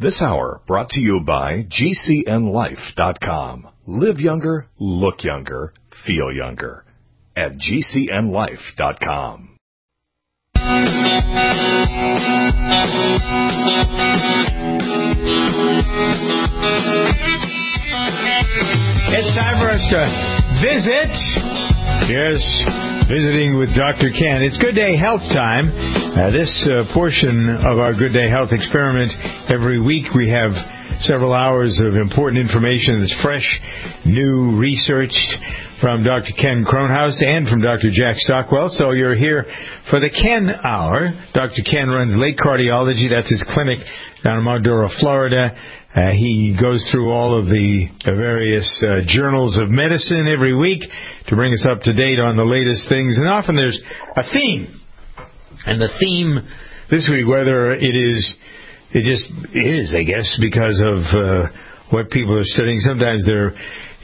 This hour brought to you by GCNLife.com. Live younger, look younger, feel younger. At GCNLife.com. It's time for us to visit. Yes, visiting with Dr. Ken. It's Good Day Health time. This portion of our Good Day Health experiment, every week we have several hours of important information that's fresh, new, researched from Dr. Ken Kronhaus and from Dr. Jack Stockwell. So you're here for the Ken Hour. Dr. Ken runs Lake Cardiology. That's his clinic down in Mount Dora, Florida. He goes through all of the various journals of medicine every week to bring us up to date on the latest things. And often there's a theme. And the theme this week, whether it just is, I guess, because of what people are studying. Sometimes there's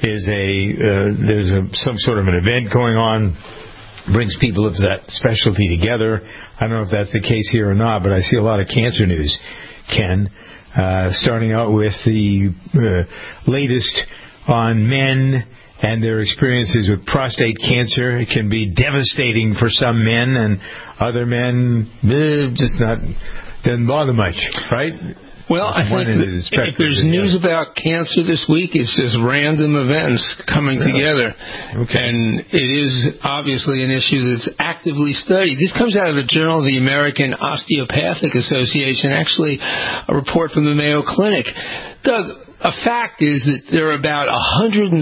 some sort of an event going on, brings people of that specialty together. I don't know if that's the case here or not, but I see a lot of cancer news, Ken. Starting out with the latest on men and their experiences with prostate cancer. It can be devastating for some men, and other men just doesn't bother much, right? Well, I think if there's news about cancer this week, it's just random events coming together. Okay. And it is obviously an issue that's actively studied. This comes out of the Journal of the American Osteopathic Association, actually a report from the Mayo Clinic. Doug, a fact is that there are about 175,000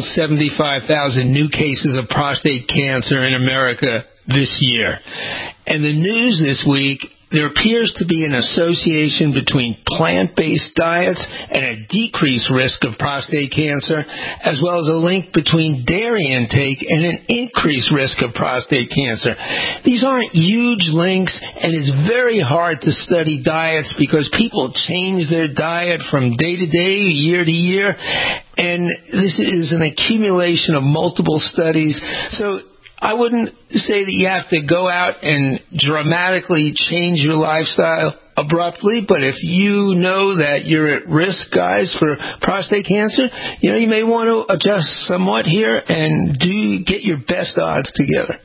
new cases of prostate cancer in America this year. And the news this week, there appears to be an association between plant-based diets and a decreased risk of prostate cancer, as well as a link between dairy intake and an increased risk of prostate cancer. These aren't huge links, and it's very hard to study diets because people change their diet from day to day, year to year, and this is an accumulation of multiple studies. So I wouldn't say that you have to go out and dramatically change your lifestyle abruptly, but if you know that you're at risk, guys, for prostate cancer, you may want to adjust somewhat here and get your best odds together.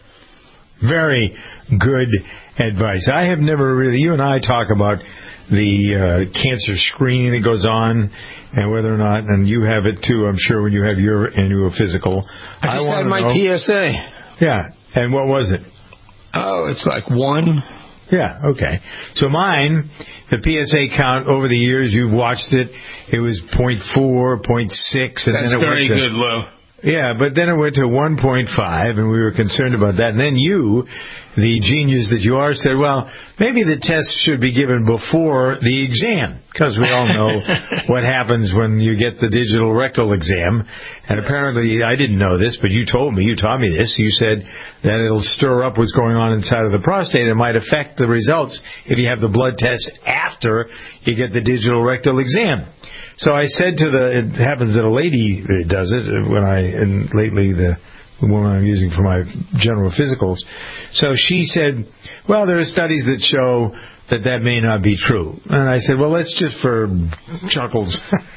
Very good advice. I have never really, you and I talk about the cancer screening that goes on and whether or not, and you have it too, I'm sure, when you have your annual physical. I just had my PSA. Yeah, and what was it? Oh, it's like 1. Yeah, okay. So mine, the PSA count over the years, you've watched it, it was 0.4, 0.6. That's very good, Lou. Yeah, but then it went to 1.5, and we were concerned about that. And then you, the genius that you are, said, well, maybe the test should be given before the exam, because we all know what happens when you get the digital rectal exam. And apparently, I didn't know this, but you taught me this. You said that it'll stir up what's going on inside of the prostate. It might affect the results if you have the blood test after you get the digital rectal exam. So I said it happens that a lady does it and lately the woman I'm using for my general physicals. So she said, well, there are studies that show that may not be true. And I said, well, let's just for chuckles.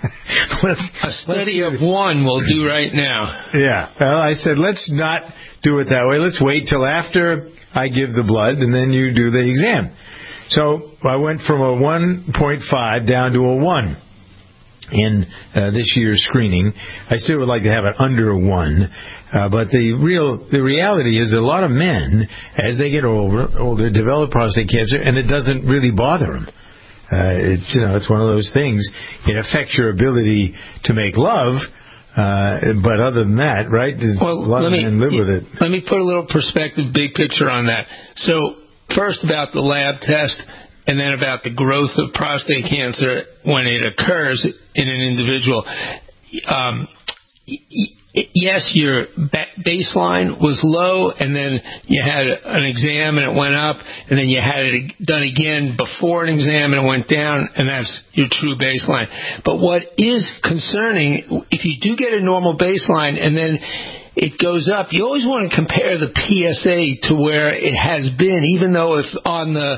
A study of one will do right now. Yeah. Well, I said, let's not do it that way. Let's wait till after I give the blood and then you do the exam. So I went from a 1.5 down to a 1. In this year's screening. I still would like to have it under 1, but the reality is that a lot of men, as they get older, develop prostate cancer, and it doesn't really bother them. It's one of those things. It affects your ability to make love, but other than that, right? A lot of men live with it. Let me put a little perspective, big picture on that. So first about the lab test, and then about the growth of prostate cancer when it occurs in an individual. Yes, your baseline was low, and then you had an exam and it went up, and then you had it done again before an exam and it went down, and that's your true baseline. But what is concerning, if you do get a normal baseline and then it goes up, you always want to compare the PSA to where it has been, even though if on the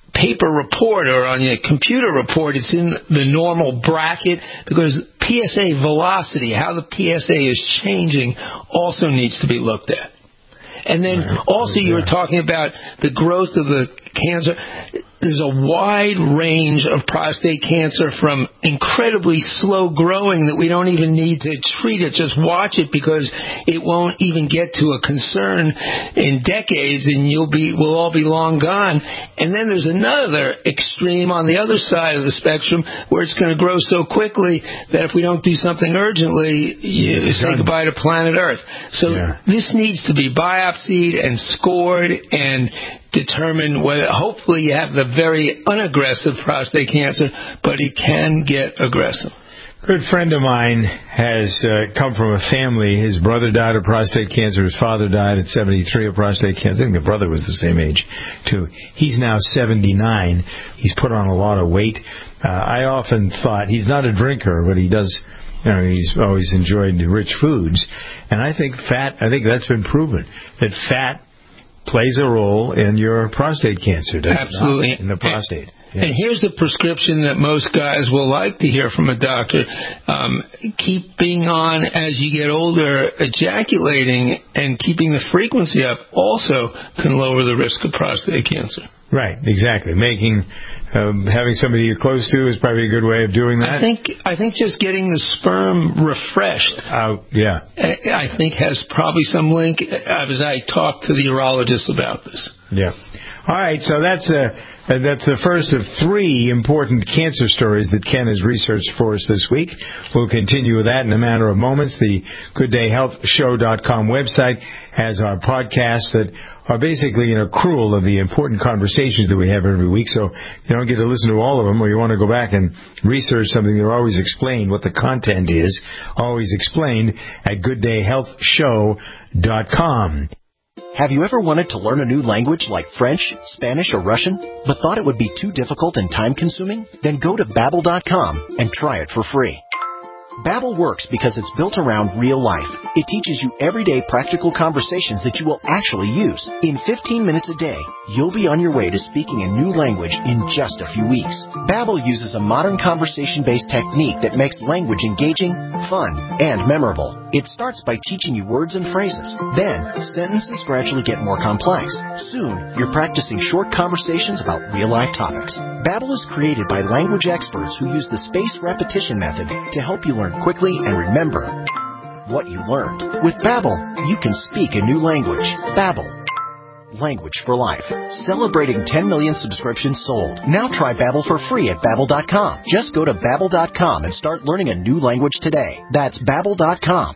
paper report or on your computer report, it's in the normal bracket, because PSA velocity, how the PSA is changing, also needs to be looked at. And then also you were talking about the growth of the cancer. There's a wide range of prostate cancer, from incredibly slow growing that we don't even need to treat it. Just watch it, because it won't even get to a concern in decades, and we'll all be long gone. And then there's another extreme on the other side of the spectrum, where it's going to grow so quickly that if we don't do something urgently, you say goodbye to planet Earth. So this needs to be biopsied and scored and determine whether, hopefully you have the very unaggressive prostate cancer, but it can get aggressive. A good friend of mine has come from a family. His brother died of prostate cancer. His father died at 73 of prostate cancer. I think the brother was the same age, too. He's now 79. He's put on a lot of weight. I often thought, he's not a drinker, but he does, he's always enjoyed rich foods. And I think that's been proven, that fat plays a role in your prostate cancer, doesn't Absolutely. It? In the prostate. And here's the prescription that most guys will like to hear from a doctor. Keep being on as you get older. Ejaculating and keeping the frequency up also can lower the risk of prostate cancer. Right, exactly. Having somebody you're close to is probably a good way of doing that. I think just getting the sperm refreshed. I think has probably some link, as I talk to the urologist about this. Yeah. All right, so that's the first of 3 important cancer stories that Ken has researched for us this week. We'll continue with that in a matter of moments. The GoodDayHealthShow.com website has our podcasts that are basically an accrual of the important conversations that we have every week. So you don't get to listen to all of them, or you want to go back and research something, they're always explained what the content is, always explained at GoodDayHealthShow.com. Have you ever wanted to learn a new language like French, Spanish, or Russian, but thought it would be too difficult and time-consuming? Then go to Babbel.com and try it for free. Babbel works because it's built around real life. It teaches you everyday practical conversations that you will actually use. In 15 minutes a day, you'll be on your way to speaking a new language in just a few weeks. Babbel uses a modern conversation-based technique that makes language engaging, fun, and memorable. It starts by teaching you words and phrases. Then, sentences gradually get more complex. Soon, you're practicing short conversations about real-life topics. Babbel is created by language experts who use the spaced repetition method to help you learn quickly and remember what you learned. With Babbel, you can speak a new language. Babbel. Language for life. Celebrating 10 million subscriptions sold. Now try Babbel for free at Babbel.com. Just go to Babbel.com and start learning a new language today. That's Babbel.com.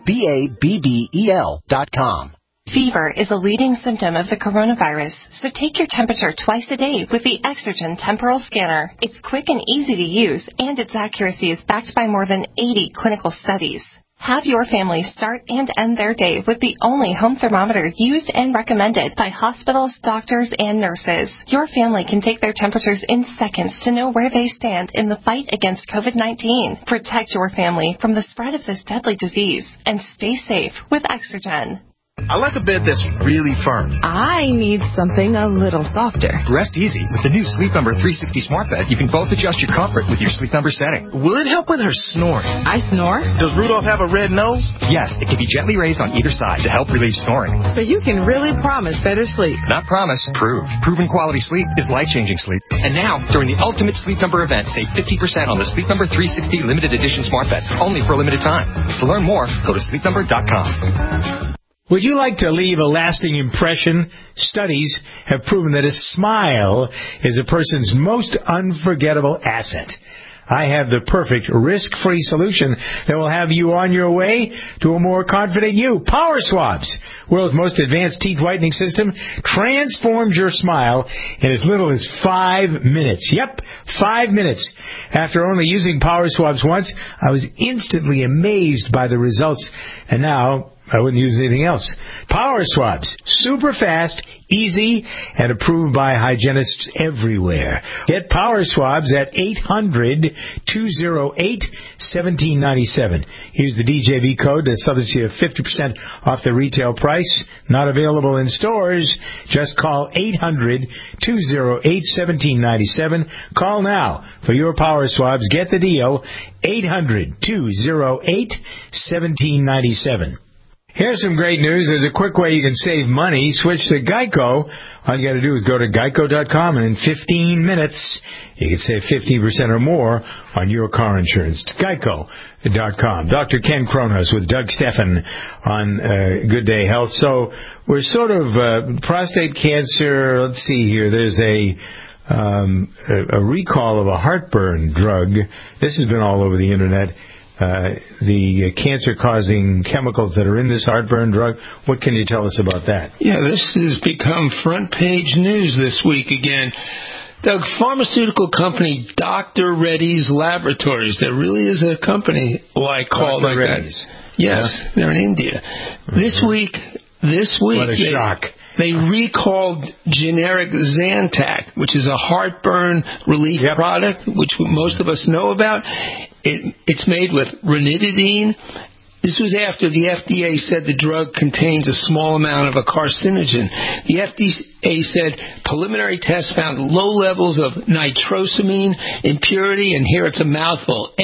Babbel.com. Fever is a leading symptom of the coronavirus, so take your temperature twice a day with the Exergen Temporal Scanner. It's quick and easy to use, and its accuracy is backed by more than 80 clinical studies. Have your family start and end their day with the only home thermometer used and recommended by hospitals, doctors, and nurses. Your family can take their temperatures in seconds to know where they stand in the fight against COVID-19. Protect your family from the spread of this deadly disease and stay safe with Exergen. I like a bed that's really firm. I need something a little softer. Rest easy with the new Sleep Number 360 Smart Bed. You can both adjust your comfort with your Sleep Number setting. Will it help with her snoring? I snore? Does Rudolph have a red nose? Yes, it can be gently raised on either side to help relieve snoring. So you can really promise better sleep. Not promise, prove. Proven quality sleep is life-changing sleep. And now, during the Ultimate Sleep Number event, save 50% on the Sleep Number 360 Limited Edition Smart Bed, only for a limited time. To learn more, go to sleepnumber.com. Would you like to leave a lasting impression? Studies have proven that a smile is a person's most unforgettable asset. I have the perfect risk-free solution that will have you on your way to a more confident you. Power Swabs, world's most advanced teeth whitening system, transforms your smile in as little as 5 minutes. Yep, 5 minutes. After only using Power Swabs once, I was instantly amazed by the results, and now I wouldn't use anything else. Power Swabs, super fast, easy and approved by hygienists everywhere. Get Power Swabs at 800-208-1797. Use the DJV code that subjects you 50% off the retail price. Not available in stores. Just call 800-208-1797. Call now for your Power Swabs. Get the deal. 800-208-1797. Here's some great news. There's a quick way you can save money. Switch to Geico. All you got to do is go to geico.com, and in 15 minutes, you can save 15% or more on your car insurance. It's geico.com. Dr. Ken Kronos with Doug Steffen on Good Day Health. So we're sort of prostate cancer. Let's see here. There's a recall of a heartburn drug. This has been all over the Internet. The cancer-causing chemicals that are in this heartburn drug. What can you tell us about that? Yeah, this has become front-page news this week again. The pharmaceutical company Dr. Reddy's Laboratories. There really is a company like called like Reddy's. That. Yes, they're in India. Mm-hmm. This week. What a shock. They recalled generic Zantac, which is a heartburn relief product, which most of us know about. It's made with ranitidine. This was after the FDA said the drug contains a small amount of a carcinogen. The FDA said preliminary tests found low levels of nitrosamine impurity, and here it's a mouthful,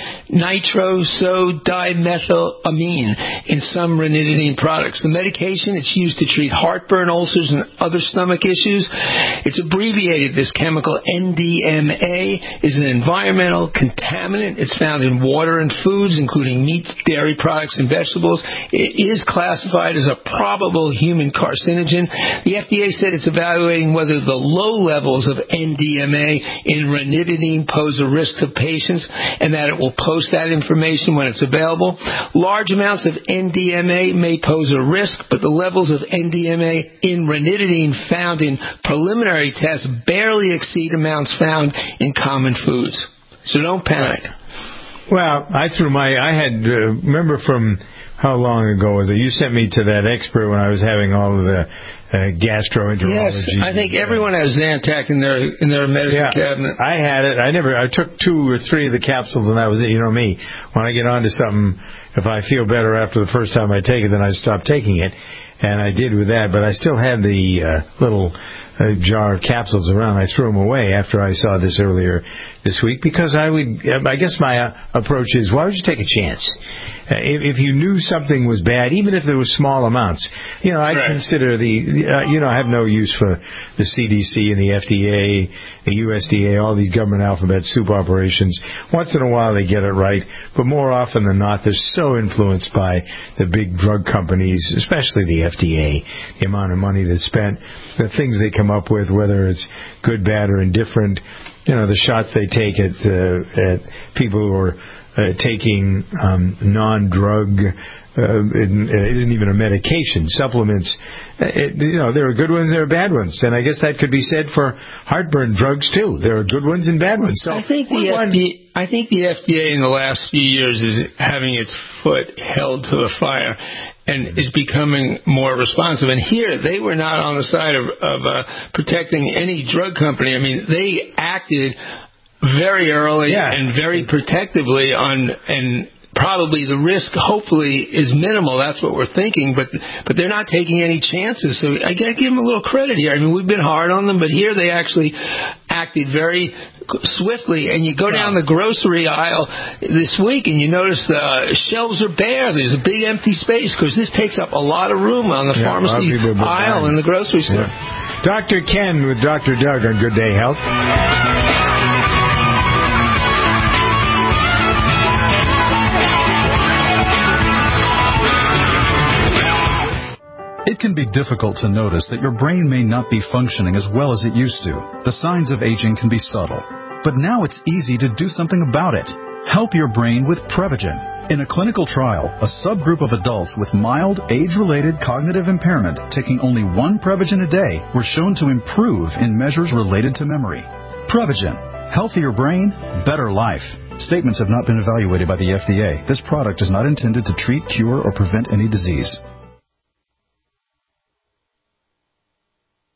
N-nitroso-dimethylamine in some ranitidine products. The medication, it's used to treat heartburn, ulcers, and other stomach issues. It's abbreviated. This chemical NDMA is an environmental contaminant. It's found in water and foods, including meats, dairy products, and vegetables. It is classified as a probable human carcinogen. The FDA said it's evaluating whether the low levels of NDMA in ranitidine pose a risk to patients, and that it will post that information when it's available. Large amounts of NDMA may pose a risk, but the levels of NDMA in ranitidine found in preliminary tests barely exceed amounts found in common foods. So don't panic. Well, remember from how long ago was it? You sent me to that expert when I was having all of the gastroenterology. Yes, I think everyone has Zantac in their medicine cabinet. I had it. I took 2 or 3 of the capsules, and that was it. You know me. When I get onto something, if I feel better after the first time I take it, then I stop taking it. And I did with that, but I still had the little jar of capsules around. I threw them away after I saw this earlier this week because I guess my approach is, why would you take a chance? If you knew something was bad, even if there was small amounts, I'd consider I have no use for the CDC and the FDA, the USDA, all these government alphabet soup operations. Once in a while they get it right, but more often than not, they're so influenced by the big drug companies, especially the FDA, the amount of money that's spent, the things they come up with, whether it's good, bad, or indifferent. The shots they take at people who are taking non-drug, it isn't even a medication, supplements. There are good ones, there are bad ones, and I guess that could be said for heartburn drugs too. There are good ones and bad ones. So I think the FDA in the last few years is having its foot held to the fire and is becoming more responsive. And here, they were not on the side of protecting any drug company. I mean, they acted very early and very protectively and probably the risk, hopefully, is minimal. That's what we're thinking, but they're not taking any chances. So I got to give them a little credit here. I mean, we've been hard on them, but here they actually acted very swiftly. And you go down the grocery aisle this week and you notice the shelves are bare. There's a big empty space because this takes up a lot of room on the pharmacy aisle in the grocery store. Dr. Ken with Dr. Doug on Good Day Health. It can be difficult to notice that your brain may not be functioning as well as it used to. The signs of aging can be subtle. But now it's easy to do something about it. Help your brain with Prevagen. In a clinical trial, a subgroup of adults with mild, age-related cognitive impairment taking only 1 Prevagen a day were shown to improve in measures related to memory. Prevagen. Healthier brain, better life. Statements have not been evaluated by the FDA. This product is not intended to treat, cure, or prevent any disease.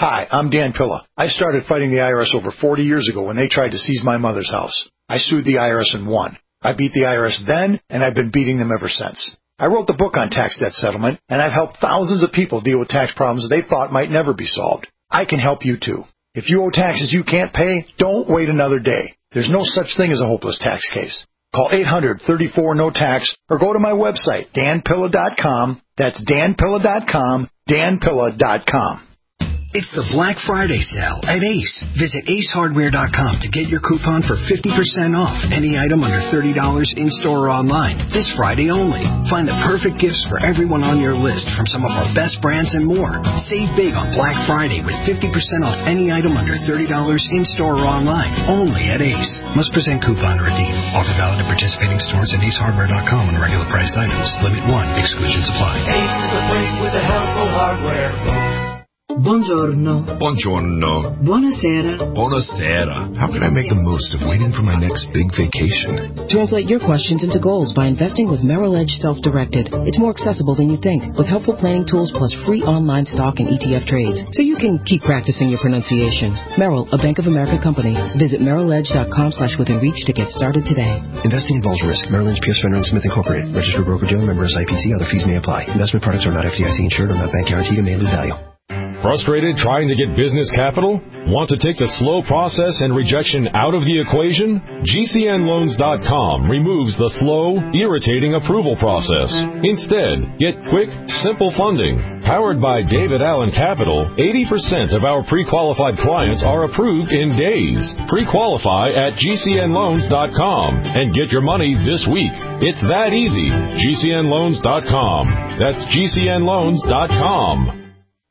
Hi, I'm Dan Pilla. I started fighting the IRS over 40 years ago when they tried to seize my mother's house. I sued the IRS and won. I beat the IRS then, and I've been beating them ever since. I wrote the book on tax debt settlement, and I've helped thousands of people deal with tax problems they thought might never be solved. I can help you too. If you owe taxes you can't pay, don't wait another day. There's no such thing as a hopeless tax case. Call 800-34-NO-TAX or go to my website, danpilla.com. That's danpilla.com, danpilla.com. It's the Black Friday sale at Ace. Visit acehardware.com to get your coupon for 50% off any item under $30 in-store or online. This Friday only. Find the perfect gifts for everyone on your list from some of our best brands and more. Save big on Black Friday with 50% off any item under $30 in-store or online. Only at Ace. Must present coupon to redeem. Offer valid at participating stores and acehardware.com on regular priced items. Limit 1. Exclusions apply. Ace is a place with the helpful hardware, folks. Buongiorno. Buongiorno. Buonasera. Buonasera. How can I make the most of waiting for my next big vacation? Translate your questions into goals by investing with Merrill Edge Self-Directed. It's more accessible than you think, with helpful planning tools plus free online stock and ETF trades, so you can keep practicing your pronunciation. Merrill, a Bank of America company. Visit merrilledge.com/withinreach to get started today. Investing involves risk. Merrill Lynch, P.S. Fenner & Smith Incorporated. Registered broker-dealer, member SIPC. Other fees may apply. Investment products are not FDIC insured or not bank guaranteed and may lose value. Frustrated trying to get business capital? Want to take the slow process and rejection out of the equation? GCNloans.com removes the slow, irritating approval process. Instead, get quick, simple funding. Powered by David Allen Capital, 80% of our pre-qualified clients are approved in days. Pre-qualify at GCNloans.com and get your money this week. It's that easy. GCNloans.com. That's GCNloans.com.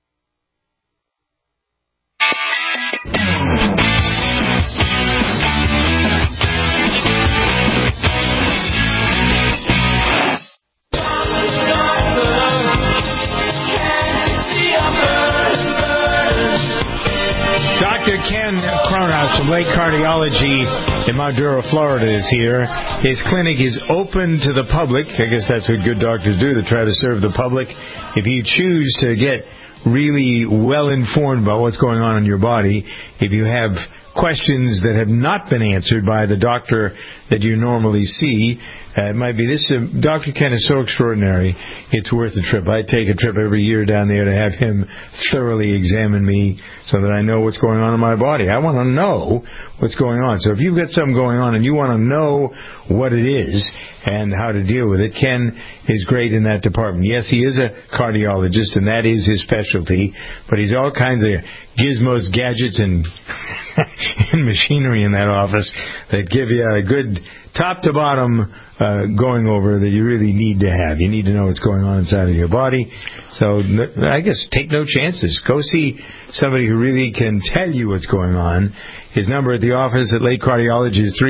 Dr. Ken Kronos from Lake Cardiology in Maduro, Florida is here. His clinic is open to the public. I guess that's what good doctors do. They try to serve the public. If you choose to get really well informed about what's going on in your body, if you have questions that have not been answered by the doctor that you normally see, it might be this. Dr. Ken is so extraordinary, it's worth the trip. I take a trip every year down there to have him thoroughly examine me so that I know what's going on in my body. I want to know what's going on. So if you've got something going on and you want to know what it is and how to deal with it, Ken is great in that department. Yes, he is a cardiologist, and that is his specialty, but he's all kinds of gizmos, gadgets, and machinery in that office that give you a good top to bottom going over that you really need to have. You need to know what's going on inside of your body. So I guess take no chances. Go see somebody who really can tell you what's going on. His number at the office at Lake Cardiology is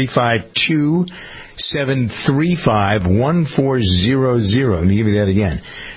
352-735-1400. Let me give you that again.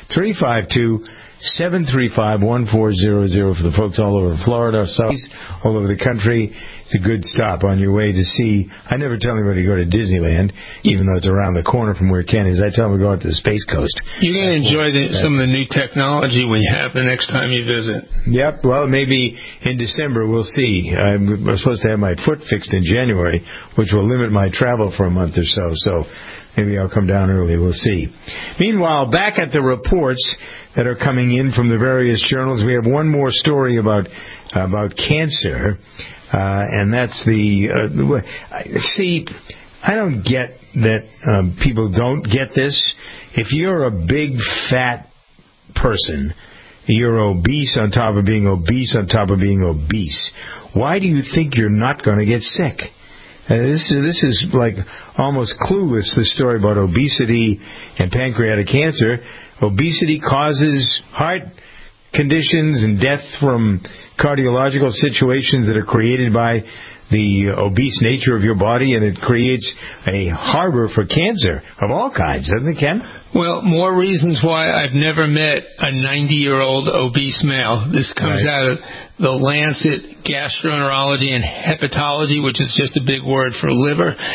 352-735-1400 for the folks all over Florida, South, all over the country. It's a good stop on your way to see. I never tell anybody to go to Disneyland, even though it's around the corner from where Ken is. I tell them to go out to the Space Coast. You're going to enjoy some of the new technology we have the next time you visit. Yep. Well, maybe in December we'll see. I'm supposed to have my foot fixed in January, which will limit my travel for a month or so. So maybe I'll come down early. We'll see. Meanwhile, back at the reports that are coming in from the various journals, we have one more story about cancer. And that's see, I don't get that people don't get this. If you're a big, fat person, you're obese on top of being obese on top of being obese, why do you think you're not going to get sick? This is like almost clueless, the story about obesity and pancreatic cancer. Obesity causes heart conditions and death from cardiological situations that are created by the obese nature of your body, and it creates a harbor for cancer of all kinds, doesn't it, Ken? Well, more reasons why I've never met a 90-year-old obese male. This comes out of the Lancet Gastroenterology and Hepatology, which is just a big word for liver.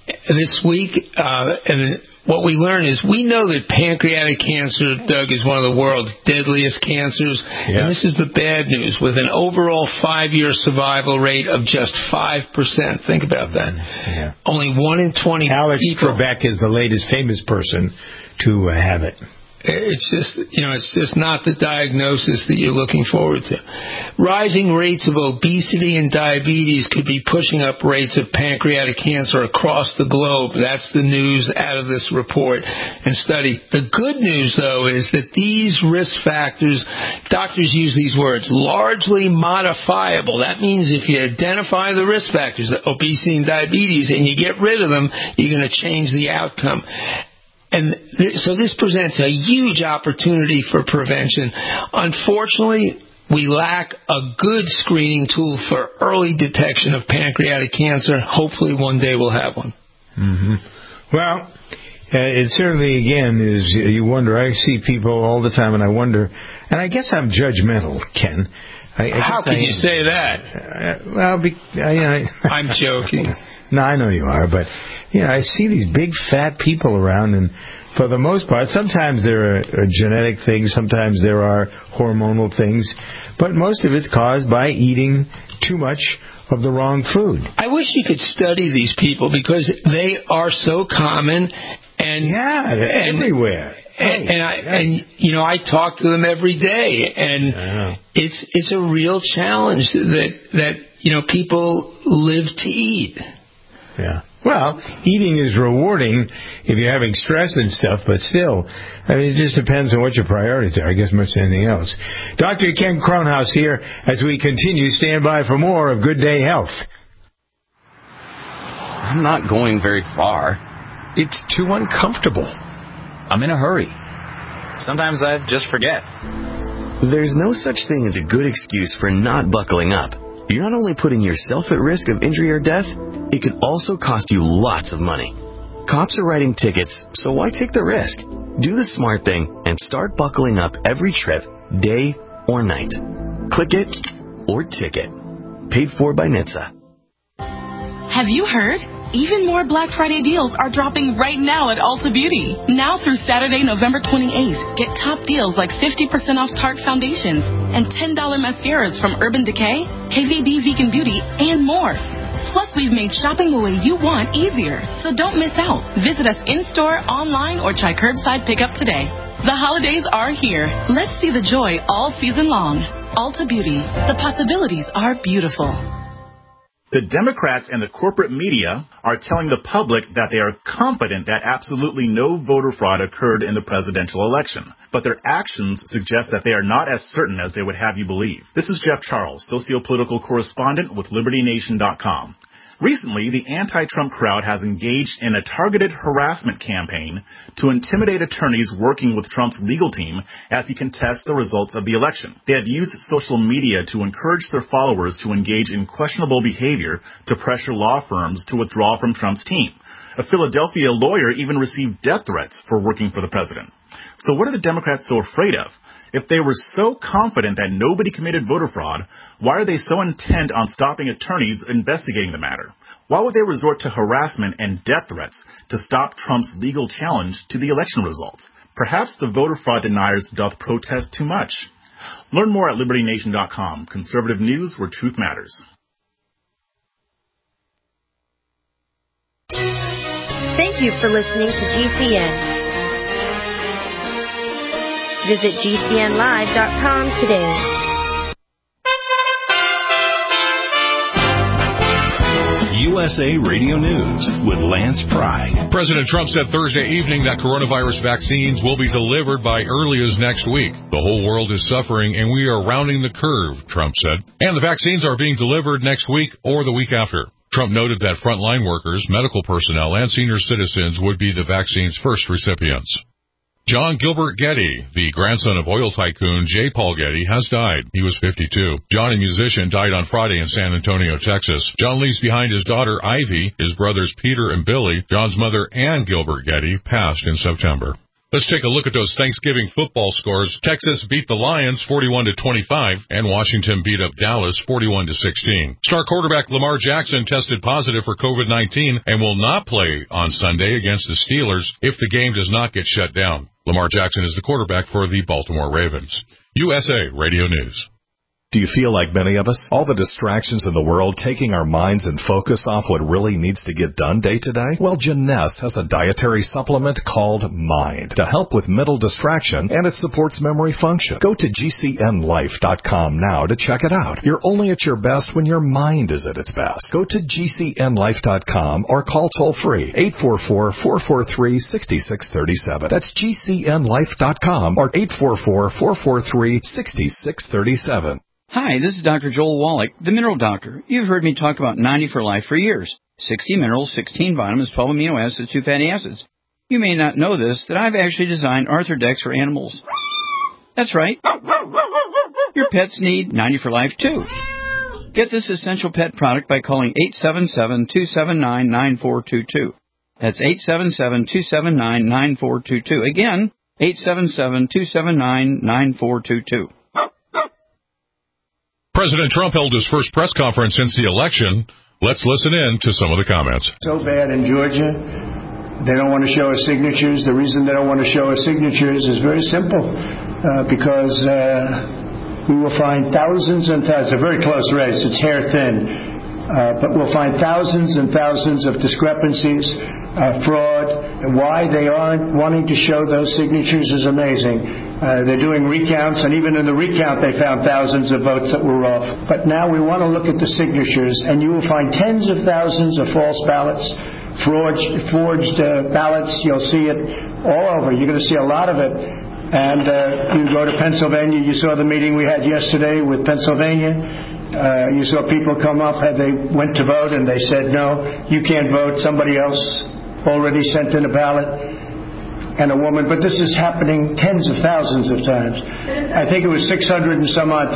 this week, and what we learned is we know that pancreatic cancer, Doug, is one of the world's deadliest cancers. Yeah. And this is the bad news, with an overall 5-year survival rate of just 5%. Think about that. Yeah. Only 1 in 20 Alex people. Trebek is the latest famous person to have it. It's just not the diagnosis that you're looking forward to. Rising rates of obesity and diabetes could be pushing up rates of pancreatic cancer across the globe. That's the news out of this report and study. The good news, though, is that these risk factors, doctors use these words, largely modifiable. That means if you identify the risk factors, the obesity and diabetes, and you get rid of them, you're going to change the outcome. And so this presents a huge opportunity for prevention. Unfortunately, we lack a good screening tool for early detection of pancreatic cancer. Hopefully one day we'll have one. Mm-hmm. Well, it certainly, again, is, you wonder. I see people all the time, and I wonder, and I guess I'm judgmental, Ken. How can you say that? I'm joking. No, I know you are, but I see these big fat people around, and for the most part, sometimes there are genetic things, sometimes there are hormonal things, but most of it's caused by eating too much of the wrong food. I wish you could study these people because they are so common, and they're everywhere. I talk to them every day, and it's a real challenge that people live to eat. Yeah. Well, eating is rewarding if you're having stress and stuff, but still, it just depends on what your priorities are, I guess, much as anything else. Dr. Ken Kronhaus here as we continue. Stand by for more of Good Day Health. I'm not going very far. It's too uncomfortable. I'm in a hurry. Sometimes I just forget. There's no such thing as a good excuse for not buckling up. You're not only putting yourself at risk of injury or death, it could also cost you lots of money. Cops are writing tickets, so why take the risk? Do the smart thing and start buckling up every trip, day or night. Click it or ticket. Paid for by NHTSA. Have you heard? Even more Black Friday deals are dropping right now at Ulta Beauty. Now through Saturday, November 28th, get top deals like 50% off Tarte foundations and $10 mascaras from Urban Decay, KVD Vegan Beauty, and more. Plus, we've made shopping the way you want easier, so don't miss out. Visit us in-store, online, or try curbside pickup today. The holidays are here. Let's see the joy all season long. Ulta Beauty. The possibilities are beautiful. The Democrats and the corporate media are telling the public that they are confident that absolutely no voter fraud occurred in the presidential election. But their actions suggest that they are not as certain as they would have you believe. This is Jeff Charles, socio-political correspondent with LibertyNation.com. Recently, the anti-Trump crowd has engaged in a targeted harassment campaign to intimidate attorneys working with Trump's legal team as he contests the results of the election. They have used social media to encourage their followers to engage in questionable behavior to pressure law firms to withdraw from Trump's team. A Philadelphia lawyer even received death threats for working for the president. So what are the Democrats so afraid of? If they were so confident that nobody committed voter fraud, why are they so intent on stopping attorneys investigating the matter? Why would they resort to harassment and death threats to stop Trump's legal challenge to the election results? Perhaps the voter fraud deniers doth protest too much. Learn more at LibertyNation.com. Conservative news where truth matters. Thank you for listening to GCN. Visit GCNlive.com today. USA Radio News with Lance Pry. President Trump said Thursday evening that coronavirus vaccines will be delivered by early as next week. The whole world is suffering and we are rounding the curve, Trump said. And the vaccines are being delivered next week or the week after. Trump noted that frontline workers, medical personnel, and senior citizens would be the vaccine's first recipients. John Gilbert Getty, the grandson of oil tycoon J. Paul Getty, has died. He was 52. John, a musician, died on Friday in San Antonio, Texas. John leaves behind his daughter Ivy, his brothers Peter and Billy. John's mother, Ann Gilbert Getty, passed in September. Let's take a look at those Thanksgiving football scores. Texas beat the Lions 41-25, and Washington beat up Dallas 41-16. Star quarterback Lamar Jackson tested positive for COVID-19 and will not play on Sunday against the Steelers if the game does not get shut down. Lamar Jackson is the quarterback for the Baltimore Ravens. USA Radio News. Do you feel like many of us? All the distractions in the world taking our minds and focus off what really needs to get done day to day? Well, Jeunesse has a dietary supplement called Mind to help with mental distraction, and it supports memory function. Go to GCNLife.com now to check it out. You're only at your best when your mind is at its best. Go to GCNLife.com or call toll-free 844-443-6637. That's GCNLife.com or 844-443-6637. Hi, this is Dr. Joel Wallach, the Mineral Doctor. You've heard me talk about 90 for Life for years. 60 minerals, 16 vitamins, 12 amino acids, 2 fatty acids. You may not know this, that I've actually designed Arthrodex for animals. That's right. Your pets need 90 for Life, too. Get this essential pet product by calling 877-279-9422. That's 877-279-9422. Again, 877-279-9422. President Trump held his first press conference since the election. Let's listen in to some of the comments. So bad in Georgia, they don't want to show us signatures. The reason they don't want to show us signatures is very simple, because we will find thousands and thousands. It's a very close race. It's hair thin. But we'll find thousands and thousands of discrepancies, fraud. Why they aren't wanting to show those signatures is amazing. They're doing recounts, and even in the recount they found thousands of votes that were off. But now we want to look at the signatures, and you will find tens of thousands of false ballots, forged ballots. You'll see it all over. You're going to see a lot of it. And you go to Pennsylvania. You saw the meeting we had yesterday with Pennsylvania. You saw people come up, they went to vote, and they said, no, you can't vote. Somebody else already sent in a ballot. And a woman, but this is happening tens of thousands of times. I think it was 687,000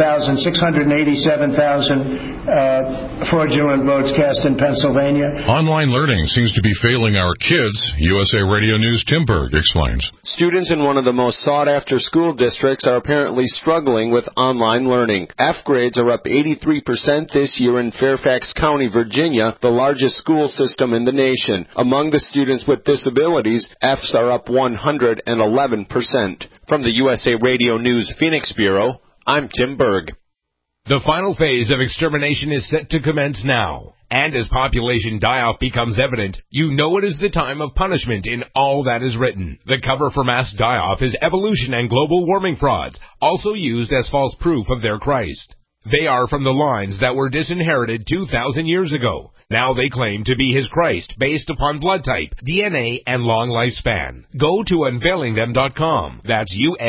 fraudulent votes cast in Pennsylvania. Online learning seems to be failing our kids. USA Radio News' Tim Berg explains. Students in one of the most sought-after school districts are apparently struggling with online learning. F grades are up 83% this year in Fairfax County, Virginia, the largest school system in the nation. Among the students with disabilities, Fs are up 111%. From the USA Radio News Phoenix Bureau, I'm Tim Berg. The final phase of extermination is set to commence now. And as population die-off becomes evident, you know it is the time of punishment in all that is written. The cover for mass die-off is evolution and global warming frauds, also used as false proof of their Christ. They are from the lines that were disinherited 2,000 years ago. Now they claim to be his Christ based upon blood type, DNA, and long lifespan. Go to unveilingthem.com. That's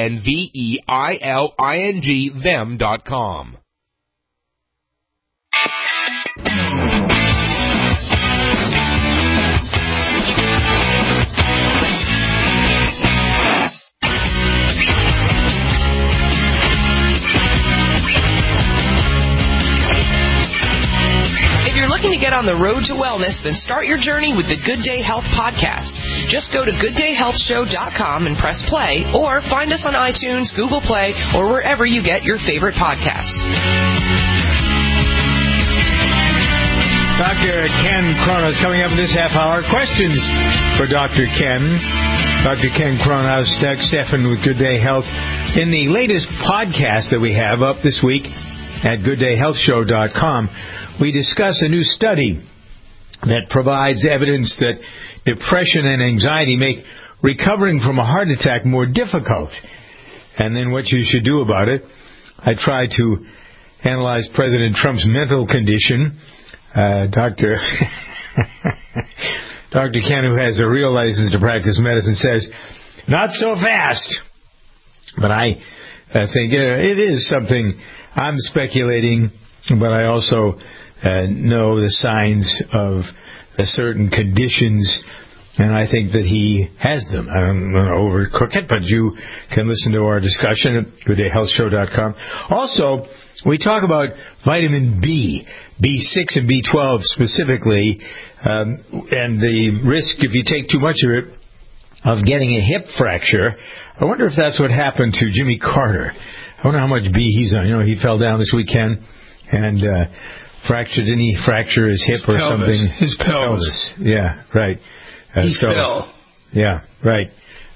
UNVEILING them.com. Looking to get on the road to wellness, then start your journey with the Good Day Health podcast. Just go to gooddayhealthshow.com and press play, or find us on iTunes, Google Play, or wherever you get your favorite podcasts. Dr. Ken Kronos coming up in this half hour. Questions for Dr. Ken. Dr. Ken Kronos, Doug Stephan with Good Day Health. In the latest podcast that we have up this week at gooddayhealthshow.com, we discuss a new study that provides evidence that depression and anxiety make recovering from a heart attack more difficult. And then what you should do about it. I try to analyze President Trump's mental condition. Dr. Ken, who has a real license to practice medicine, says, not so fast. But I think it is something I'm speculating, but I also know the signs of certain conditions, and I think that he has them. I don't want to overcook it, but you can listen to our discussion at gooddayhealthshow.com. Also, we talk about vitamin B, B6 and B12 specifically, and the risk if you take too much of it of getting a hip fracture. I wonder if that's what happened to Jimmy Carter. I wonder how much B he's on. You know, he fell down this weekend and didn't he fracture his hip or something? His pelvis. Yeah, right. He fell. Yeah, right.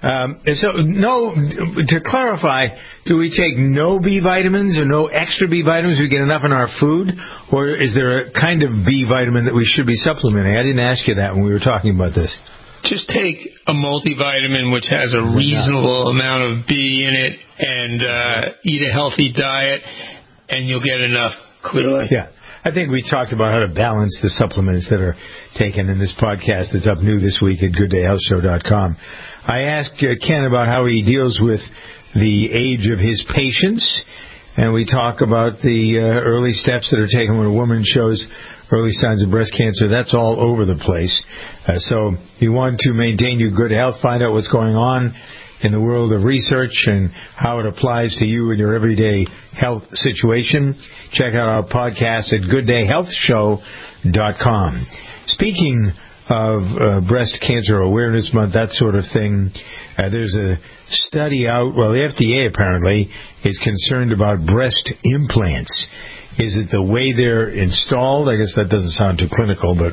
To clarify, do we take no B vitamins or no extra B vitamins? We get enough in our food? Or is there a kind of B vitamin that we should be supplementing? I didn't ask you that when we were talking about this. Just take a multivitamin which has a reasonable amount of B in it and eat a healthy diet, and you'll get enough, clearly. Yeah. I think we talked about how to balance the supplements that are taken in this podcast that's up new this week at GoodDayHealthShow.com. I asked Ken about how he deals with the age of his patients, and we talk about the early steps that are taken when a woman shows early signs of breast cancer. That's all over the place. So if you want to maintain your good health, find out what's going on in the world of research and how it applies to you in your everyday health situation, check out our podcast at GoodDayHealthShow.com. Speaking of Breast Cancer Awareness Month, that sort of thing, there's a study out. Well, the FDA apparently is concerned about breast implants. Is it the way they're installed? I guess that doesn't sound too clinical, but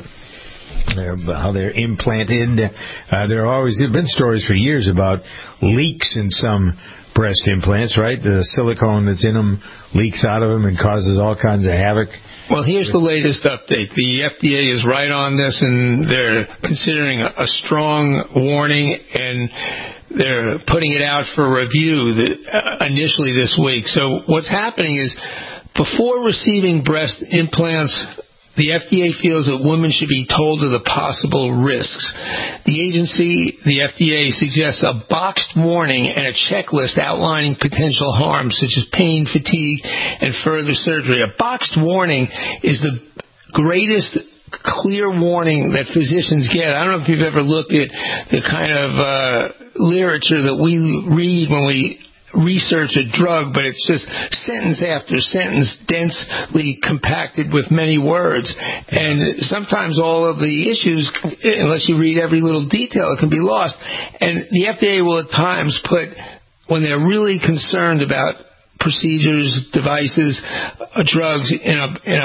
how they're implanted. There have been stories for years about leaks in some breast implants, right? The silicone that's in them leaks out of them and causes all kinds of havoc. Well, here's the latest update. The FDA is right on this, and they're considering a strong warning, and they're putting it out for review initially this week. So what's happening is, before receiving breast implants, the FDA feels that women should be told of the possible risks. The agency, the FDA, suggests a boxed warning and a checklist outlining potential harms such as pain, fatigue, and further surgery. A boxed warning is the greatest clear warning that physicians get. I don't know if you've ever looked at the kind of literature that we read when we research a drug, but it's just sentence after sentence, densely compacted with many words. And sometimes all of the issues, unless you read every little detail, it can be lost. And the FDA will at times put, when they're really concerned about procedures, devices, drugs, in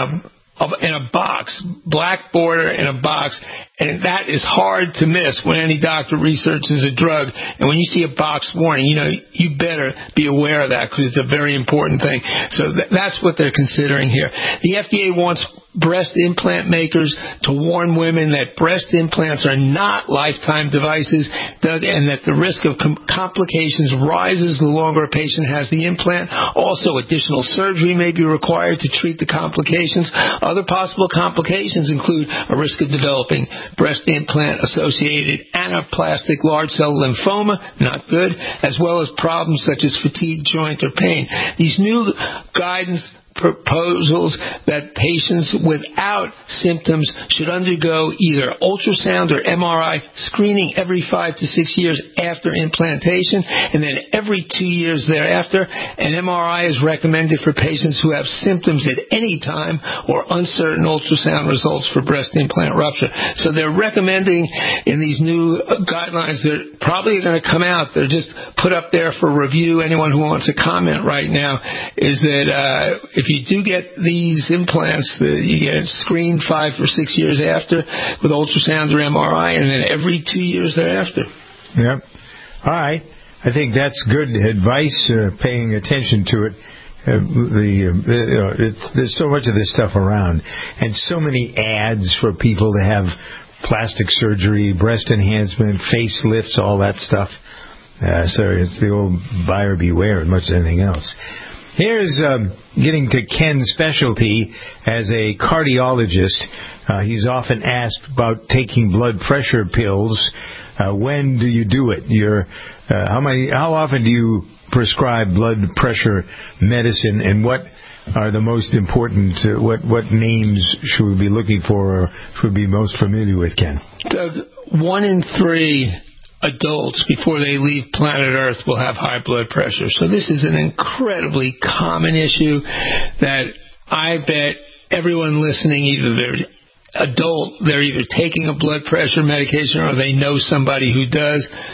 a box, black border in a box, and that is hard to miss when any doctor researches a drug. And when you see a box warning, you better be aware of that, because it's a very important thing. So that's what they're considering here. The FDA wants breast implant makers to warn women that breast implants are not lifetime devices, Doug, and that the risk of complications rises the longer a patient has the implant. Also, additional surgery may be required to treat the complications. Other possible complications include a risk of developing breast implant-associated anaplastic large cell lymphoma, not good, as well as problems such as fatigue, joint, or pain. These new guidance proposals that patients without symptoms should undergo either ultrasound or MRI screening every 5 to 6 years after implantation, and then every 2 years thereafter. An MRI is recommended for patients who have symptoms at any time or uncertain ultrasound results for breast implant rupture. So they're recommending in these new guidelines, they're probably going to come out, they're just put up there for review. Anyone who wants to comment right now is that if you do get these implants, you get screened 5 or 6 years after with ultrasound or MRI, and then every 2 years thereafter. Yep. All right. I think that's good advice, paying attention to it. There's so much of this stuff around, and so many ads for people to have plastic surgery, breast enhancement, facelifts, all that stuff. So it's the old buyer beware as much as anything else. Here's getting to Ken's specialty as a cardiologist. He's often asked about taking blood pressure pills. When do you do it? How often do you prescribe blood pressure medicine, and what are the most important, what names should we be looking for or should we be most familiar with, Ken? Doug, 1 in 3 adults before they leave planet Earth will have high blood pressure. So this is an incredibly common issue that I bet everyone listening, either they're either taking a blood pressure medication or they know somebody who does.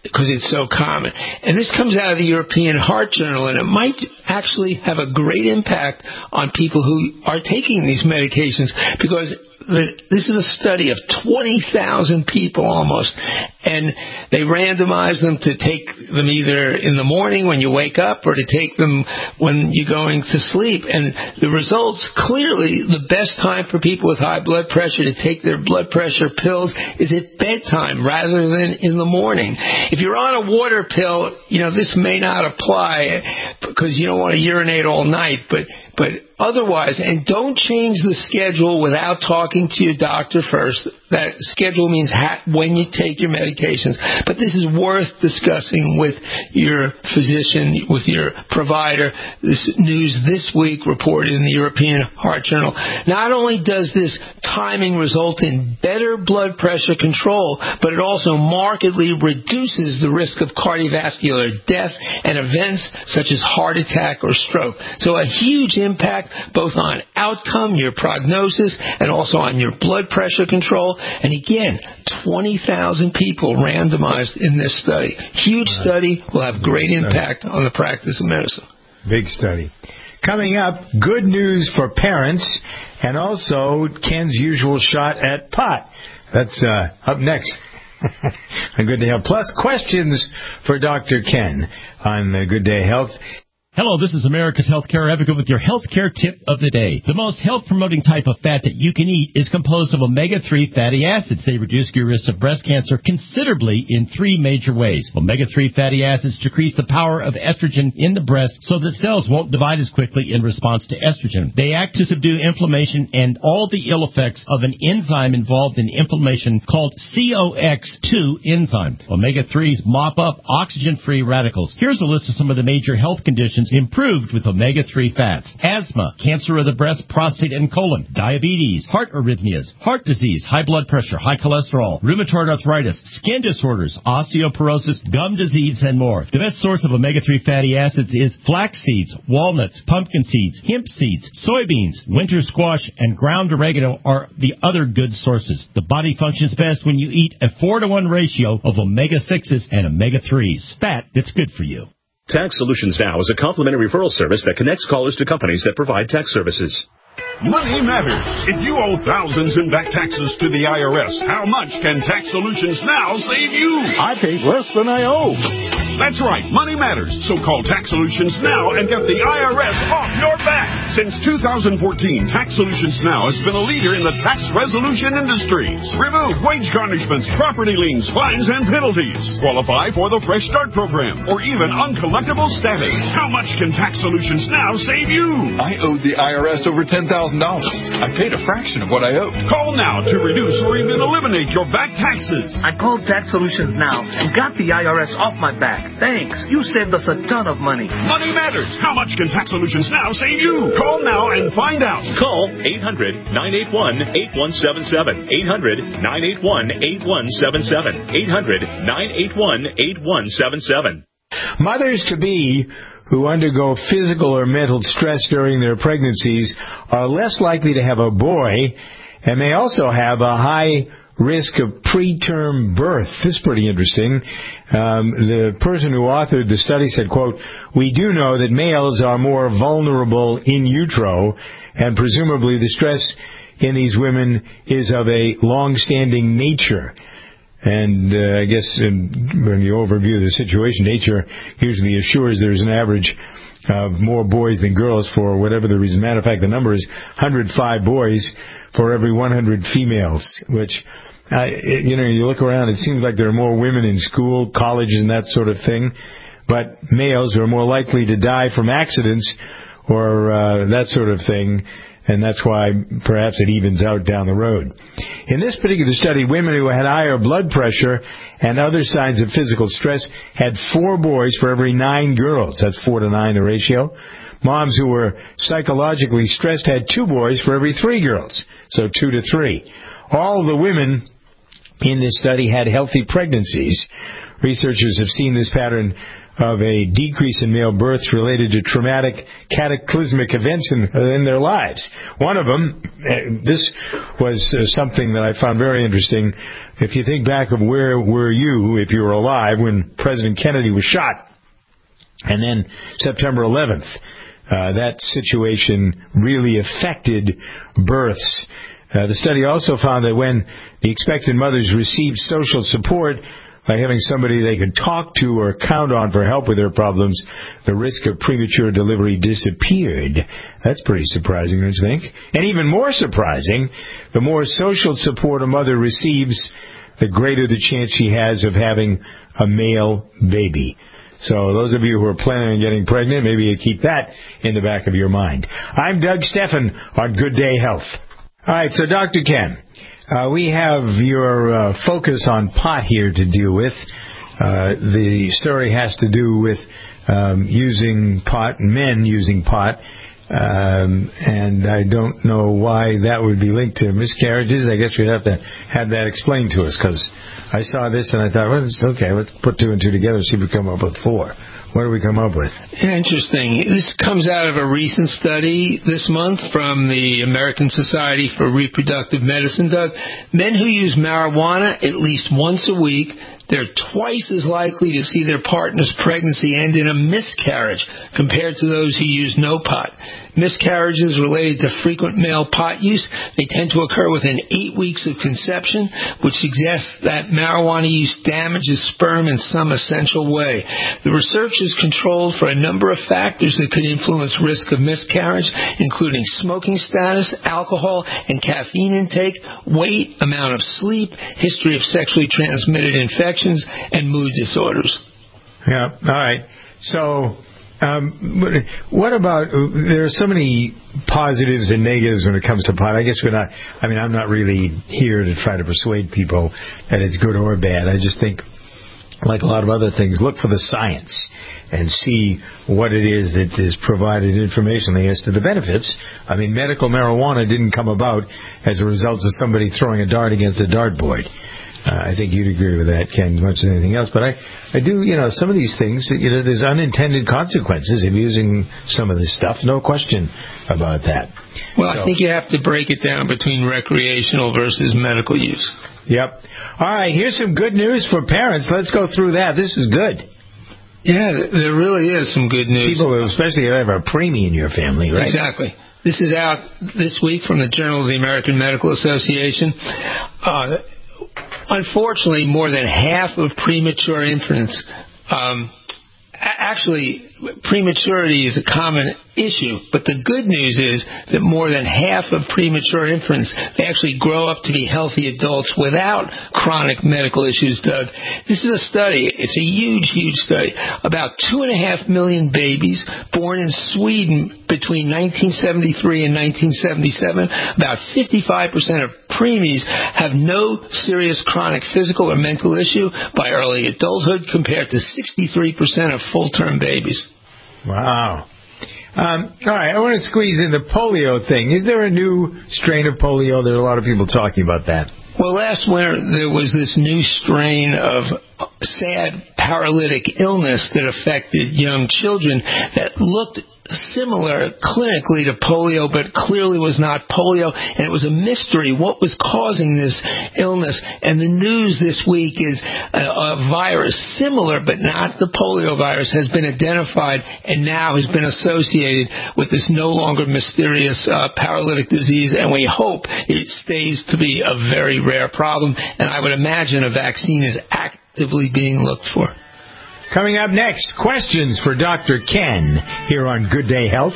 because it's so common. And this comes out of the European Heart Journal, and it might actually have a great impact on people who are taking these medications, because this is a study of 20,000 people almost, and they randomize them to take them either in the morning when you wake up or to take them when you're going to sleep. And the results, clearly the best time for people with high blood pressure to take their blood pressure pills is at bedtime rather than in the morning. If you're on a water pill, this may not apply because you don't want to urinate all night, but otherwise, and don't change the schedule without talking to your doctor first. That schedule means when you take your medications. But this is worth discussing with your physician, with your provider. This news this week reported in the European Heart Journal. Not only does this timing result in better blood pressure control, but it also markedly reduces the risk of cardiovascular death and events such as heart attack or stroke. So a huge impact both on outcome, your prognosis, and also on your blood pressure control. And again, 20,000 people randomized in this study. Huge study, will have great impact on the practice of medicine. Big study. Coming up, good news for parents, and also Ken's usual shot at pot. That's up next on Good Day Health. Plus, questions for Dr. Ken on Good Day Health. Hello, this is America's Healthcare Advocate with your healthcare tip of the day. The most health-promoting type of fat that you can eat is composed of omega-3 fatty acids. They reduce your risk of breast cancer considerably in 3 major ways. Omega-3 fatty acids decrease the power of estrogen in the breast so that cells won't divide as quickly in response to estrogen. They act to subdue inflammation and all the ill effects of an enzyme involved in inflammation called COX-2 enzyme. Omega-3s mop up oxygen-free radicals. Here's a list of some of the major health conditions improved with omega-3 fats: asthma, cancer of the breast, prostate, and colon, diabetes, heart arrhythmias, heart disease, high blood pressure, high cholesterol, rheumatoid arthritis, skin disorders, osteoporosis, gum disease, and more. The best source of omega-3 fatty acids is flax seeds, walnuts, pumpkin seeds, hemp seeds, soybeans, winter squash, and ground oregano are the other good sources. The body functions best when you eat a 4-to-1 ratio of omega-6s and omega-3s. Fat that's good for you. Tax Solutions Now is a complimentary referral service that connects callers to companies that provide tax services. Money matters. If you owe thousands in back taxes to the IRS, how much can Tax Solutions Now save you? I paid less than I owe. That's right. Money matters. So call Tax Solutions Now and get the IRS off your back. Since 2014, Tax Solutions Now has been a leader in the tax resolution industry. Remove wage garnishments, property liens, fines, and penalties. Qualify for the Fresh Start program or even uncollectible status. How much can Tax Solutions Now save you? I owed the IRS over $10,000. I paid a fraction of what I owed. Call now to reduce or even eliminate your back taxes. I called Tax Solutions Now and got the IRS off my back. Thanks. You saved us a ton of money. Money matters. How much can Tax Solutions Now save you? Call now and find out. Call 800-981-8177. 800-981-8177. 800-981-8177. Mothers-to-be who undergo physical or mental stress during their pregnancies are less likely to have a boy and may also have a high risk of preterm birth. This is pretty interesting. The person who authored the study said, quote, "We do know that males are more vulnerable in utero, and presumably the stress in these women is of a long-standing nature." And I guess when you overview the situation, nature usually assures there's an average of more boys than girls for whatever the reason. Matter of fact, the number is 105 boys for every 100 females, which, you look around, it seems like there are more women in school, colleges, and that sort of thing. But males are more likely to die from accidents or that sort of thing. And that's why perhaps it evens out down the road. In this particular study, women who had higher blood pressure and other signs of physical stress had 4 boys for every 9 girls. That's 4 to 9, the ratio. Moms who were psychologically stressed had 2 boys for every 3 girls. So 2 to 3. All the women in this study had healthy pregnancies. researchers have seen this pattern of a decrease in male births related to traumatic cataclysmic events in their lives. One of them, this was something that I found very interesting. If you think back of where were you, if you were alive, when President Kennedy was shot, and then September 11th, that situation really affected births. The study also found that when the expectant mothers received social support, like having somebody they could talk to or count on for help with their problems, the risk of premature delivery disappeared. That's pretty surprising, don't you think? And even more surprising, the more social support a mother receives, the greater the chance she has of having a male baby. So those of you who are planning on getting pregnant, maybe you keep that in the back of your mind. I'm Doug Steffen on Good Day Health. All right, so Dr. Ken, we have your focus on pot here to deal with. The story has to do with using pot, men using pot, and I don't know why that would be linked to miscarriages. I guess we'd have to have that explained to us, because I saw this and I thought, well, it's okay, let's put 2 and 2 together and see if we come up with 4. What do we come up with? Interesting. This comes out of a recent study this month from the American Society for Reproductive Medicine, Doug. Men who use marijuana at least once a week, they're twice as likely to see their partner's pregnancy end in a miscarriage compared to those who use no pot. Miscarriages related to frequent male pot use, they tend to occur within 8 weeks of conception, which suggests that marijuana use damages sperm in some essential way. The research is controlled for a number of factors that could influence risk of miscarriage, including smoking status, alcohol and caffeine intake, weight, amount of sleep, history of sexually transmitted infections, and mood disorders. Yeah, all right. So what about, there are so many positives and negatives when it comes to pot. I guess I'm not really here to try to persuade people that it's good or bad. I just think, like a lot of other things, look for the science and see what it is that is provided informationally as to the benefits. I mean, medical marijuana didn't come about as a result of somebody throwing a dart against a dartboard. I think you'd agree with that, Ken, as much as anything else. But I do, some of these things, there's unintended consequences of using some of this stuff. No question about that. Well, I think you have to break it down between recreational versus medical use. Yep. All right, here's some good news for parents. Let's go through that. This is good. Yeah, there really is some good news. People, especially if you have a preemie in your family, right? Exactly. This is out this week from the Journal of the American Medical Association. Unfortunately, more than half of premature infants, actually, prematurity is a common issue, but the good news is that more than half of premature infants, they actually grow up to be healthy adults without chronic medical issues, Doug. This is a study. It's a huge, huge study. About 2.5 million babies born in Sweden between 1973 and 1977. About 55% of preemies have no serious chronic physical or mental issue by early adulthood compared to 63% of full-term babies. Wow. All right, I want to squeeze in the polio thing. Is there a new strain of polio? There are a lot of people talking about that. Well, last winter there was this new strain of sad paralytic illness that affected young children that looked similar clinically to polio, but clearly was not polio, and it was a mystery what was causing this illness. And the news this week is a virus similar but not the polio virus has been identified and now has been associated with this no longer mysterious paralytic disease, and we hope it stays to be a very rare problem, and I would imagine a vaccine is actively being looked for. Coming up next, questions for Dr. Ken here on Good Day Health.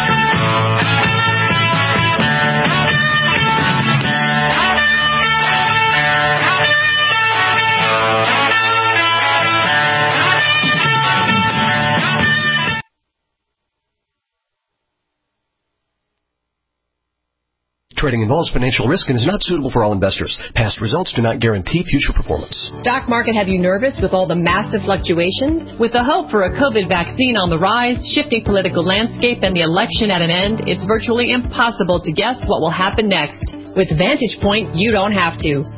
Trading involves financial risk and is not suitable for all investors. Past results do not guarantee future performance. Stock market have you nervous with all the massive fluctuations? With the hope for a COVID vaccine on the rise, shifting political landscape, and the election at an end, it's virtually impossible to guess what will happen next. With Vantage Point, you don't have to.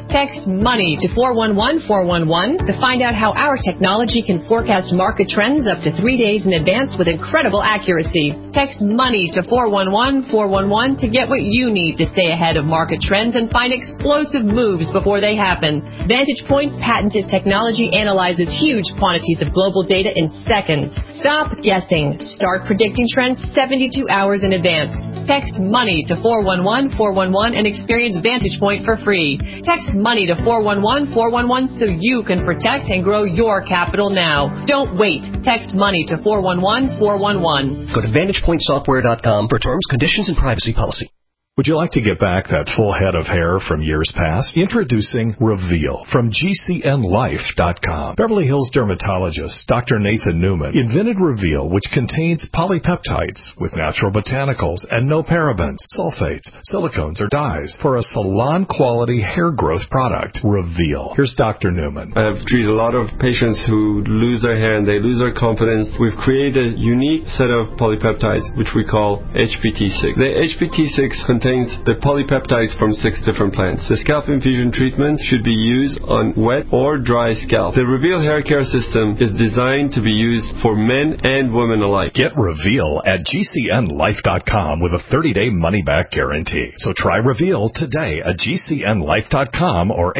Text MONEY to 411-411 to find out how our technology can forecast market trends up to 3 days in advance with incredible accuracy. Text MONEY to 411-411 to get what you need to stay ahead of market trends and find explosive moves before they happen. Vantage Point's patented technology analyzes huge quantities of global data in seconds. Stop guessing. Start predicting trends 72 hours in advance. Text MONEY to 411-411 and experience Vantage Point for free. Text MONEY to 411-411 so you can protect and grow your capital now. Don't wait. Text MONEY to 411-411. Go to VantagePointSoftware.com for terms, conditions, and privacy policy. Would you like to get back that full head of hair from years past? Introducing Reveal from GCNLife.com. Beverly Hills dermatologist Dr. Nathan Newman invented Reveal, which contains polypeptides with natural botanicals and no parabens, sulfates, silicones, or dyes for a salon-quality hair growth product. Reveal. Here's Dr. Newman. I've treated a lot of patients who lose their hair and they lose their confidence. We've created a unique set of polypeptides, which we call HPT6. The HPT6 contains the polypeptides from 6 different plants. The scalp infusion treatment should be used on wet or dry scalp. The Reveal hair care system is designed to be used for men and women alike. Get Reveal at GCNLife.com with a 30-day money-back guarantee. So try Reveal today at GCNLife.com or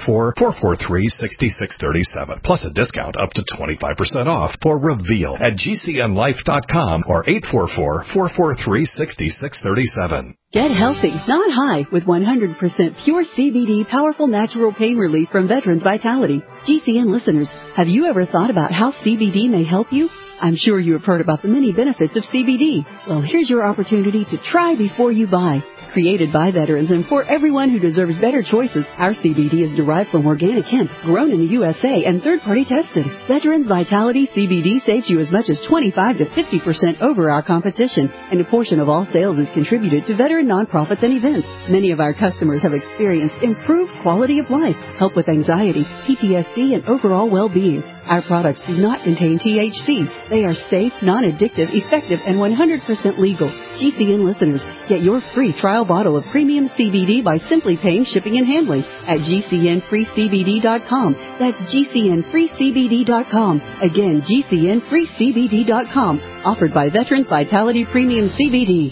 844-443-6637. Plus a discount up to 25% off for Reveal at GCNLife.com or 844-443-6637. Get healthy, not high, with 100% pure CBD powerful natural pain relief from Veterans Vitality. GCN listeners, have you ever thought about how CBD may help you? I'm sure you have heard about the many benefits of CBD. Well, here's your opportunity to try before you buy. Created by veterans and for everyone who deserves better choices, our CBD is derived from organic hemp, grown in the USA, and third-party tested. Veterans Vitality CBD saves you as much as 25 to 50% over our competition, and a portion of all sales is contributed to veteran nonprofits and events. Many of our customers have experienced improved quality of life, help with anxiety, PTSD, and overall well-being. Our products do not contain THC. They are safe, non-addictive, effective, and 100% legal. GCN listeners, get your free trial bottle of premium CBD by simply paying shipping and handling at GCNFreeCBD.com. That's GCNFreeCBD.com. Again, GCNFreeCBD.com. Offered by Veterans Vitality Premium CBD.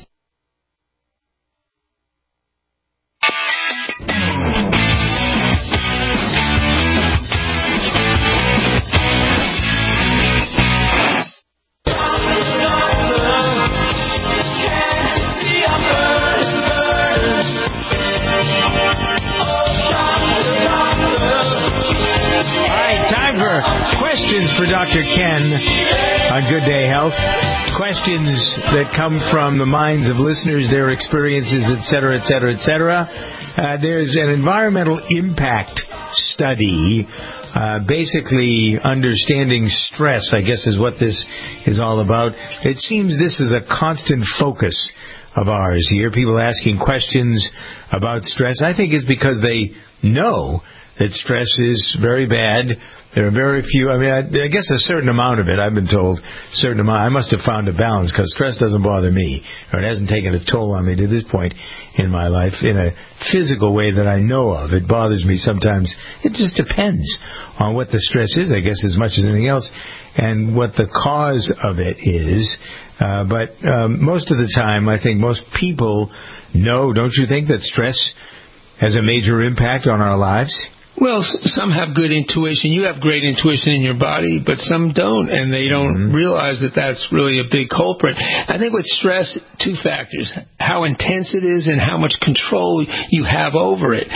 Questions for Dr. Ken on Good Day Health. Questions that come from the minds of listeners, their experiences, etc., etc., etc. There's an environmental impact study, basically understanding stress, I guess is what this is all about. It seems this is a constant focus of ours here. People asking questions about stress. I think it's because they know that stress is very bad. There are very few, I guess a certain amount of it, I've been told, I must have found a balance, because stress doesn't bother me, or it hasn't taken a toll on me to this point in my life in a physical way that I know of. It bothers me sometimes. It just depends on what the stress is, I guess, as much as anything else, and what the cause of it is. But most of the time, I think most people know, don't you think, that stress has a major impact on our lives? Well, some have good intuition. You have great intuition in your body, but some don't, and they don't realize that that's really a big culprit. I think with stress, two factors: how intense it is and how much control you have over it.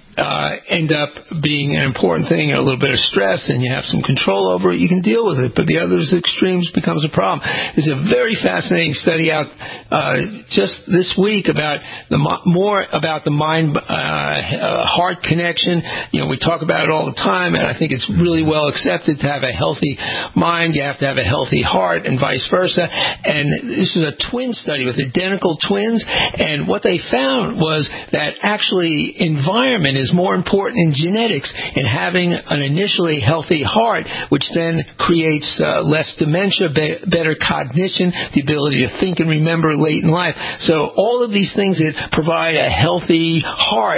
End up being an important thing. A little bit of stress and you have some control over it, you can deal with it, but the other extremes becomes a problem. There's a very fascinating study out just this week about more about the mind heart connection. You know, we talk about it all the time, and I think it's really well accepted to have a healthy mind, you have to have a healthy heart, and vice versa. And this is a twin study with identical twins, and what they found was that actually environment is more important in genetics, in having an initially healthy heart, which then creates less dementia, better cognition, the ability to think and remember late in life. So all of these things that provide a healthy heart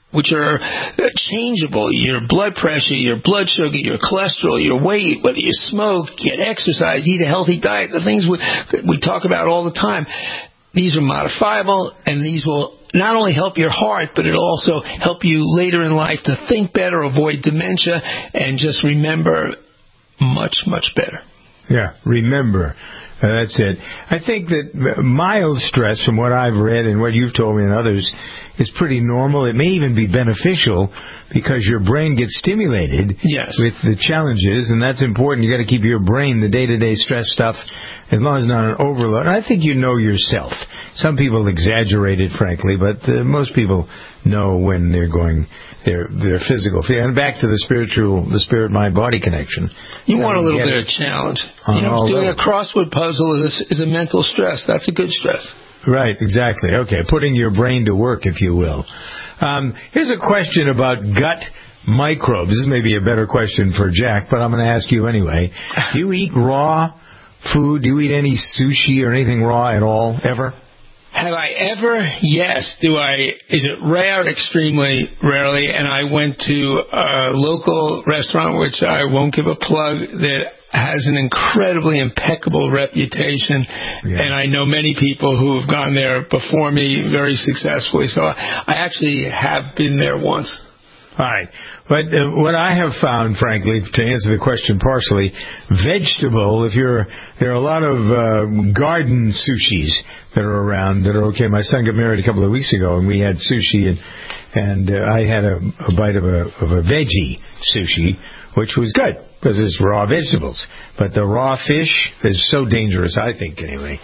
which are changeable. Your blood pressure, your blood sugar, your cholesterol, your weight, whether you smoke, get exercise, eat a healthy diet, the things we talk about all the time. These are modifiable, and these will not only help your heart, but it'll also help you later in life to think better, avoid dementia, and just remember much, much better. Yeah, remember. That's it. I think that mild stress, from what I've read and what you've told me and others, is pretty normal. It may even be beneficial because your brain gets stimulated with the challenges, and that's important. You got to keep your brain, the day-to-day stress stuff, as long as it's not an overload. And I think you know yourself. Some people exaggerate it, frankly, but most people know when they're going their physical. And back to the spirit, mind, body connection. You want a little bit of challenge. Doing a crossword puzzle is a mental stress. That's a good stress. Right, exactly. Okay, putting your brain to work, if you will. Here's a question about gut microbes. This may be a better question for Jack, but I'm going to ask you anyway. Do you eat raw food? Do you eat any sushi or anything raw at all, ever? Have I ever? Yes. Is it rare? Extremely rarely. And I went to a local restaurant, which I won't give a plug, that has an incredibly impeccable reputation. Yeah. And I know many people who have gone there before me very successfully. So I actually have been there once. All right. But what I have found, frankly, to answer the question partially, vegetable, there are a lot of garden sushis that are around that are okay. My son got married a couple of weeks ago, and we had sushi, and I had a bite of a veggie sushi, which was good, because it's raw vegetables. But the raw fish is so dangerous, I think, anyway.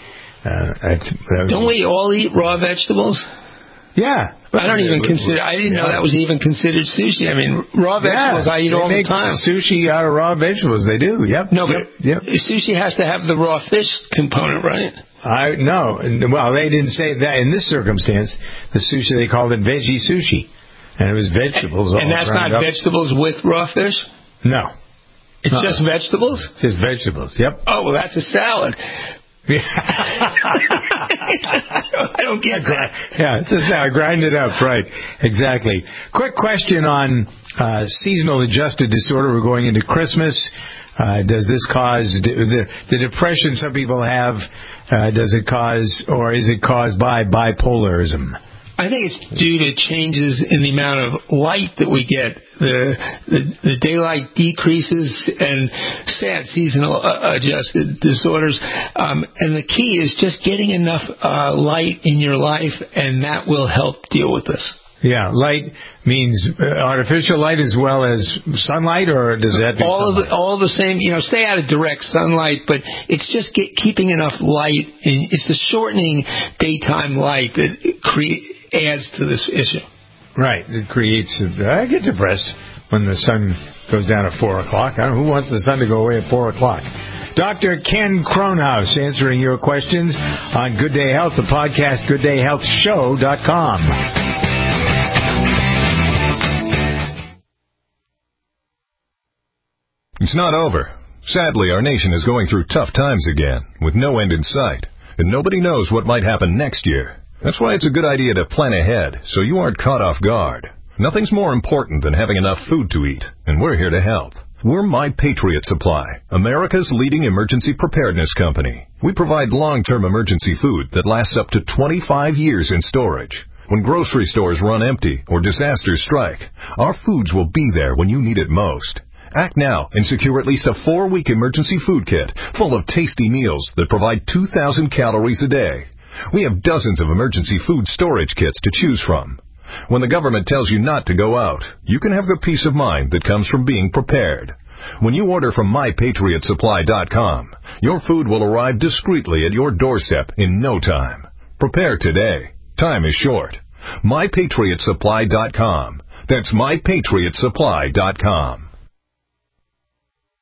Don't we all eat raw vegetables? Yeah. I didn't know that was even considered sushi. I mean, raw vegetables I eat all the time. Sushi out of raw vegetables, they do. Yep. No, but sushi has to have the raw fish component, right? No. Well, they didn't say that in this circumstance. The sushi, they called it veggie sushi. And it was vegetables all and that's not up. Vegetables with raw fish? No. It's just vegetables? Just vegetables, yep. Oh, well, that's a salad. I don't get that. Yeah, it's just grind it up, right? Exactly. Quick question on seasonal adjusted disorder. We're going into Christmas. Does this cause the depression some people have? Does it cause, or is it caused by bipolarism? I think it's due to changes in the amount of light that we get. The daylight decreases and sad seasonal adjusted disorders. And the key is just getting enough light in your life, and that will help deal with this. Yeah, light means artificial light as well as sunlight, or does that do all the same? Stay out of direct sunlight, but it's just keeping enough light. It's the shortening daytime light that adds to this issue. Right. It creates. I get depressed when the sun goes down at 4 o'clock. I don't know who wants the sun to go away at 4 o'clock. Dr. Ken Kronhaus answering your questions on Good Day Health, the podcast, GoodDayHealthShow.com. It's not over. Sadly, our nation is going through tough times again, with no end in sight, and nobody knows what might happen next year. That's why it's a good idea to plan ahead, so you aren't caught off guard. Nothing's more important than having enough food to eat, and we're here to help. We're My Patriot Supply, America's leading emergency preparedness company. We provide long-term emergency food that lasts up to 25 years in storage. When grocery stores run empty or disasters strike, our foods will be there when you need it most. Act now and secure at least a 4-week emergency food kit full of tasty meals that provide 2,000 calories a day. We have dozens of emergency food storage kits to choose from. When the government tells you not to go out, you can have the peace of mind that comes from being prepared. When you order from MyPatriotSupply.com, your food will arrive discreetly at your doorstep in no time. Prepare today. Time is short. MyPatriotSupply.com. That's MyPatriotSupply.com.